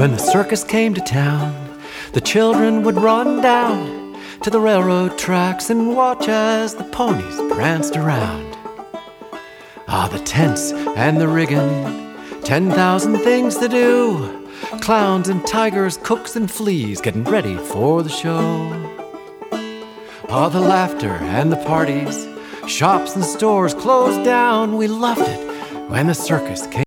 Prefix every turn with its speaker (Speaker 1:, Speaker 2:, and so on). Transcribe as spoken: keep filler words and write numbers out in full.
Speaker 1: When the circus came to town, the children would run down to the railroad tracks and watch as the ponies pranced around. Ah, the tents and the rigging, ten thousand things to do. Clowns and tigers, cooks and fleas getting ready for the show. Ah, the laughter and the parties, shops and stores closed down. We loved it when the circus came.